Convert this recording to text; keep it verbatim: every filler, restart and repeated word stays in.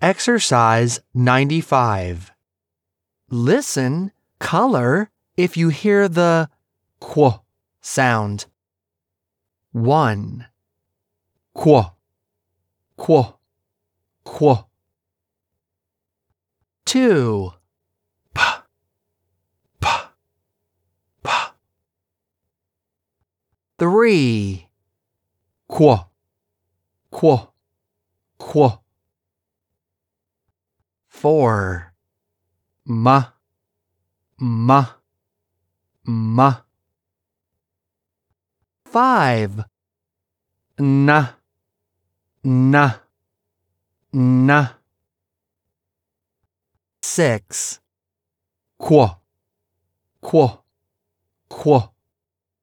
Exercise ninety-five. Listen, color if you hear the qu sound. One. Qu, qu, qu. Two. P, p, p. Three. Qu, qu, qu. Four. Ma, ma, ma. Five. Na, na, na. Six. Qu, qu, qu.